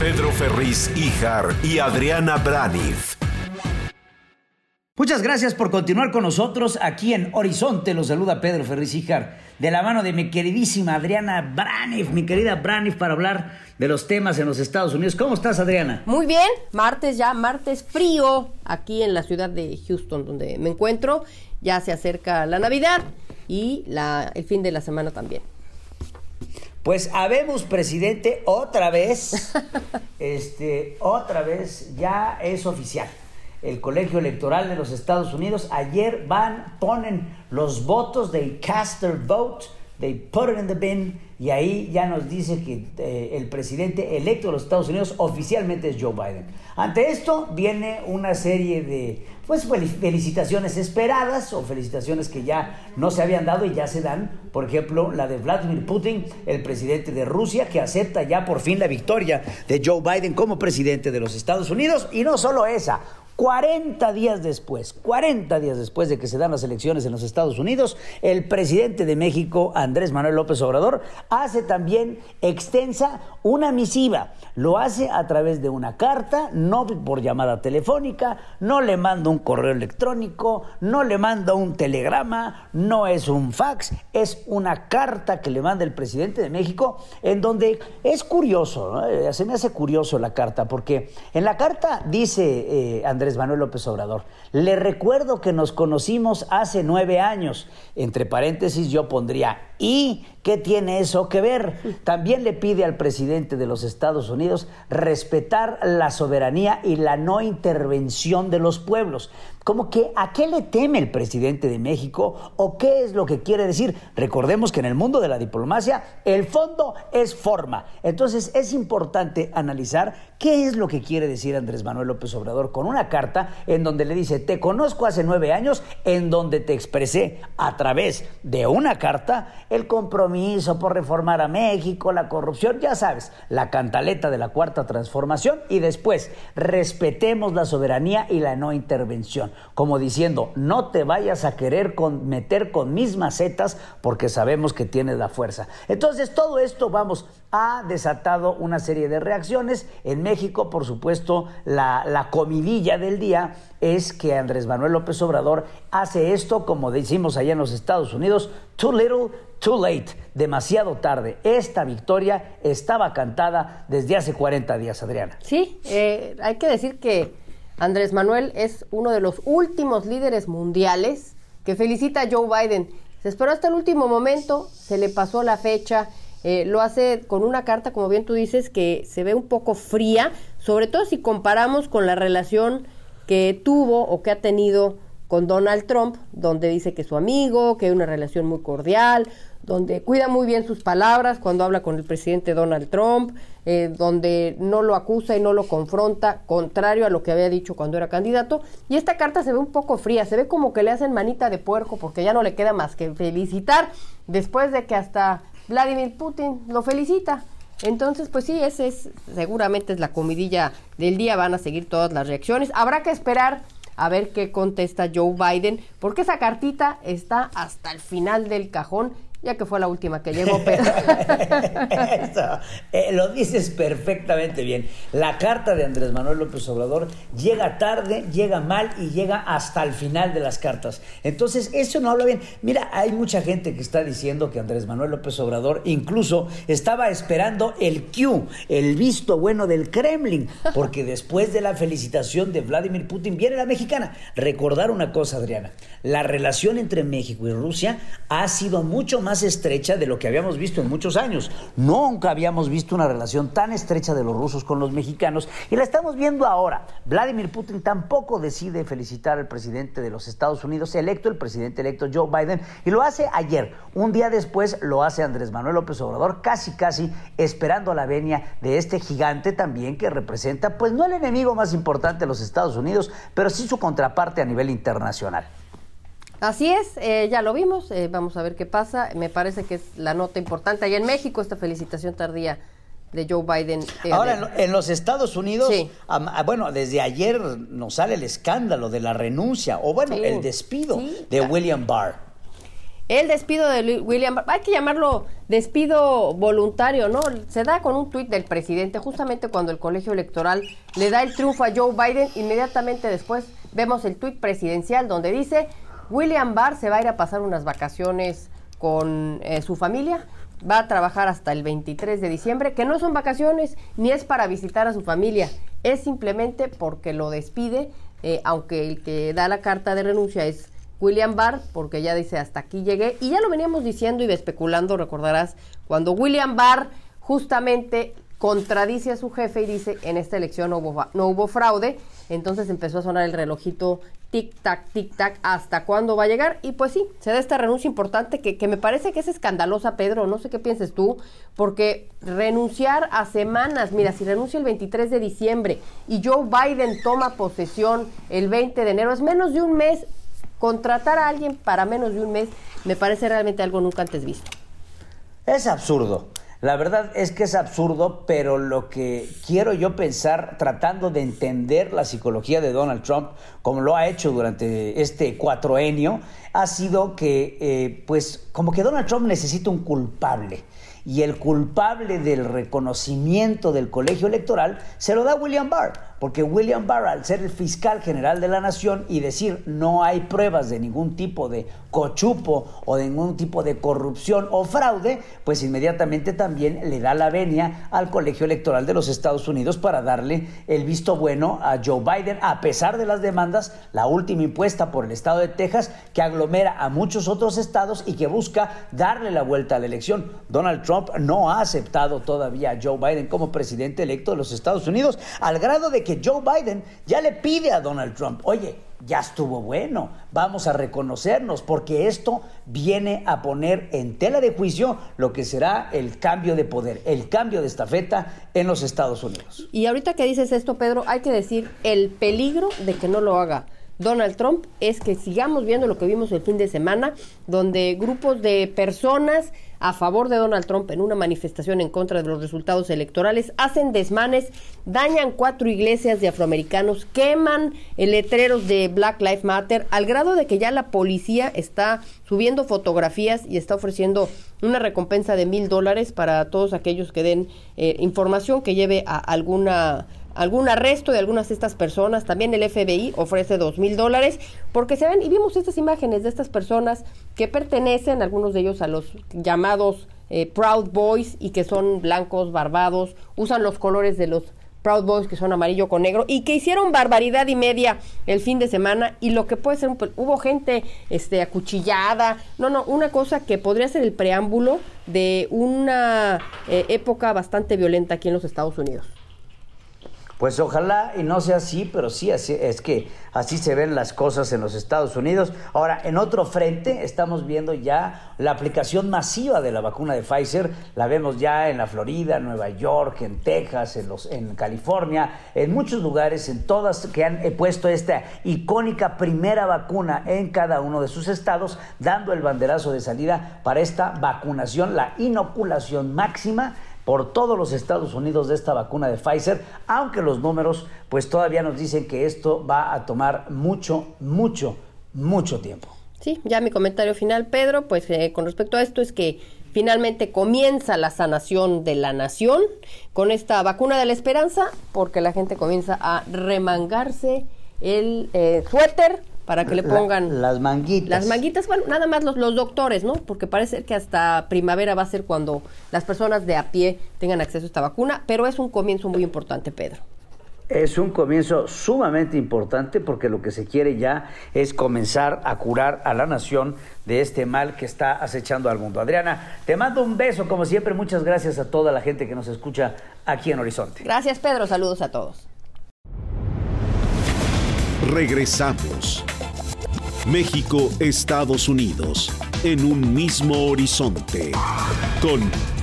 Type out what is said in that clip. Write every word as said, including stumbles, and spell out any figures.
Pedro Ferriz Híjar y Adriana Braniff. Muchas gracias por continuar con nosotros aquí en Horizonte. Los saluda Pedro Ferriz Híjar, de la mano de mi queridísima Adriana Braniff, mi querida Braniff, para hablar de los temas en los Estados Unidos. ¿Cómo estás, Adriana? Muy bien, martes ya, martes frío, aquí en la ciudad de Houston, donde me encuentro. Ya se acerca la Navidad y la, el fin de la semana también. Pues habemos presidente otra vez, este, otra vez, ya es oficial. El Colegio Electoral de los Estados Unidos ayer van, ponen los votos, they cast their vote, they put it in the bin, y ahí ya nos dice que eh, el presidente electo de los Estados Unidos oficialmente es Joe Biden. Ante esto viene una serie de pues felicitaciones esperadas o felicitaciones que ya no se habían dado y ya se dan. Por ejemplo, la de Vladimir Putin, el presidente de Rusia, que acepta ya por fin la victoria de Joe Biden como presidente de los Estados Unidos. Y no solo esa, cuarenta días después, cuarenta días después de que se dan las elecciones en los Estados Unidos, el presidente de México, Andrés Manuel López Obrador, hace también extensa una misiva. Lo hace a través de una carta, no por llamada telefónica, no le manda un correo electrónico, no le manda un telegrama, no es un fax, es una carta que le manda el presidente de México, en donde es curioso, ¿no? Se me hace curioso la carta, porque en la carta dice eh, Andrés Manuel López Obrador: le recuerdo que nos conocimos hace nueve años, entre paréntesis yo pondría, ¿y qué tiene eso que ver? También le pide al presidente de los Estados Unidos respetar la soberanía y la no intervención de los pueblos. Como que, ¿a qué le teme el presidente de México o qué es lo que quiere decir? Recordemos que en el mundo de la diplomacia el fondo es forma. Entonces es importante analizar qué es lo que quiere decir Andrés Manuel López Obrador con una carta en donde le dice: te conozco hace nueve años, en donde te expresé a través de una carta el compromiso por reformar a México, la corrupción, ya sabes, la cantaleta de la Cuarta Transformación, y después respetemos la soberanía y la no intervención. Como diciendo, no te vayas a querer con, meter con mis macetas porque sabemos que tienes la fuerza. Entonces, todo esto, vamos, ha desatado una serie de reacciones. En México, por supuesto, la, la comidilla del día es que Andrés Manuel López Obrador hace esto, como decimos allá en los Estados Unidos, too little, too late, demasiado tarde. Esta victoria estaba cantada desde hace cuarenta días, Adriana. Sí, eh, hay que decir que Andrés Manuel es uno de los últimos líderes mundiales que felicita a Joe Biden. Se esperó hasta el último momento, se le pasó la fecha, eh, lo hace con una carta, como bien tú dices, que se ve un poco fría, sobre todo si comparamos con la relación que tuvo o que ha tenido con Donald Trump, donde dice que es su amigo, que hay una relación muy cordial, donde cuida muy bien sus palabras cuando habla con el presidente Donald Trump, eh, donde no lo acusa y no lo confronta, contrario a lo que había dicho cuando era candidato. Y esta carta se ve un poco fría, se ve como que le hacen manita de puerco, porque ya no le queda más que felicitar, después de que hasta Vladimir Putin lo felicita. Entonces, pues sí, ese es, seguramente es la comidilla del día, van a seguir todas las reacciones. Habrá que esperar a ver qué contesta Joe Biden, porque esa cartita está hasta el final del cajón, ya que fue la última que llegó, pero... Eso, eh, lo dices perfectamente bien. La carta de Andrés Manuel López Obrador llega tarde, llega mal y llega hasta el final de las cartas. Entonces, eso no habla bien. Mira, hay mucha gente que está diciendo que Andrés Manuel López Obrador incluso estaba esperando el cue, el visto bueno del Kremlin, porque después de la felicitación de Vladimir Putin viene la mexicana. Recordar una cosa, Adriana, la relación entre México y Rusia ha sido mucho más estrecha de lo que habíamos visto en muchos años. Nunca habíamos visto una relación tan estrecha de los rusos con los mexicanos y la estamos viendo ahora. Vladimir Putin tampoco decide felicitar al presidente de los Estados Unidos electo, el presidente electo Joe Biden, y lo hace ayer. Un día después lo hace Andrés Manuel López Obrador, casi casi esperando la venia de este gigante también que representa, pues no el enemigo más importante de los Estados Unidos, pero sí su contraparte a nivel internacional. Así es, eh, ya lo vimos, eh, vamos a ver qué pasa. Me parece que es la nota importante allá en México, esta felicitación tardía de Joe Biden. Eh, Ahora, de... en los Estados Unidos, sí. a, a, bueno, desde ayer nos sale el escándalo de la renuncia, o bueno, sí. el despido sí. de William Barr. El despido de William Barr, hay que llamarlo despido voluntario, ¿no? Se da con un tuit del presidente, justamente cuando el colegio electoral le da el triunfo a Joe Biden. Inmediatamente después vemos el tuit presidencial donde dice: William Barr se va a ir a pasar unas vacaciones con eh, su familia, va a trabajar hasta el veintitrés de diciembre, que no son vacaciones, ni es para visitar a su familia, es simplemente porque lo despide, eh, aunque el que da la carta de renuncia es William Barr, porque ya dice hasta aquí llegué, y ya lo veníamos diciendo y especulando, recordarás, cuando William Barr justamente contradice a su jefe y dice: en esta elección no hubo, no hubo fraude. Entonces empezó a sonar el relojito tic-tac, tic-tac, ¿hasta cuándo va a llegar? Y pues sí, se da esta renuncia importante que, que me parece que es escandalosa, Pedro, no sé qué pienses tú, porque renunciar a semanas, mira, si renuncia el veintitrés de diciembre y Joe Biden toma posesión el veinte de enero, es menos de un mes. Contratar a alguien para menos de un mes me parece realmente algo nunca antes visto. Es absurdo. La verdad es que es absurdo, pero lo que quiero yo pensar, tratando de entender la psicología de Donald Trump, como lo ha hecho durante este cuatroenio, ha sido que, eh, pues, como que Donald Trump necesita un culpable. Y el culpable del reconocimiento del colegio electoral se lo da William Barr, porque William Barr, al ser el fiscal general de la nación y decir no hay pruebas de ningún tipo de cochupo o de ningún tipo de corrupción o fraude, pues inmediatamente también le da la venia al colegio electoral de los Estados Unidos para darle el visto bueno a Joe Biden, a pesar de las demandas, la última impuesta por el estado de Texas, que aglomera a muchos otros estados y que busca darle la vuelta a la elección. Donald Trump no ha aceptado todavía a Joe Biden como presidente electo de los Estados Unidos, al grado de que Joe Biden ya le pide a Donald Trump: oye, ya estuvo bueno, vamos a reconocernos, porque esto viene a poner en tela de juicio lo que será el cambio de poder, el cambio de estafeta en los Estados Unidos. Y ahorita que dices esto, Pedro, hay que decir el peligro de que no lo haga Donald Trump es que sigamos viendo lo que vimos el fin de semana, donde grupos de personas a favor de Donald Trump en una manifestación en contra de los resultados electorales hacen desmanes, dañan cuatro iglesias de afroamericanos, queman letreros de Black Lives Matter, al grado de que ya la policía está subiendo fotografías y está ofreciendo una recompensa de mil dólares para todos aquellos que den eh, información que lleve a alguna algún arresto de algunas de estas personas. También el F B I ofrece dos mil dólares, porque se ven, y vimos estas imágenes de estas personas que pertenecen, algunos de ellos a los llamados eh, Proud Boys, y que son blancos, barbados, usan los colores de los Proud Boys, que son amarillo con negro, y que hicieron barbaridad y media el fin de semana, y lo que puede ser, un, hubo gente este, acuchillada, no, no, una cosa que podría ser el preámbulo de una eh, época bastante violenta aquí en los Estados Unidos. Pues ojalá y no sea así, pero sí, así, es que así se ven las cosas en los Estados Unidos. Ahora, en otro frente, estamos viendo ya la aplicación masiva de la vacuna de Pfizer. La vemos ya en la Florida, en Nueva York, en Texas, en, los, en California, en muchos lugares, en todas, que han puesto esta icónica primera vacuna en cada uno de sus estados, dando el banderazo de salida para esta vacunación, la inoculación máxima por todos los Estados Unidos de esta vacuna de Pfizer, aunque los números pues todavía nos dicen que esto va a tomar mucho, mucho, mucho tiempo. Sí, ya mi comentario final, Pedro, pues eh, con respecto a esto es que finalmente comienza la sanación de la nación con esta vacuna de la esperanza, porque la gente comienza a remangarse el eh, suéter para que le pongan la, las manguitas. Las manguitas, bueno, nada más los, los doctores, ¿no? Porque parece que hasta primavera va a ser cuando las personas de a pie tengan acceso a esta vacuna, pero es un comienzo muy importante, Pedro. Es un comienzo sumamente importante, porque lo que se quiere ya es comenzar a curar a la nación de este mal que está acechando al mundo. Adriana, te mando un beso, como siempre. Muchas gracias a toda la gente que nos escucha aquí en Horizonte. Gracias, Pedro. Saludos a todos. Regresamos. México, Estados Unidos, en un mismo horizonte, con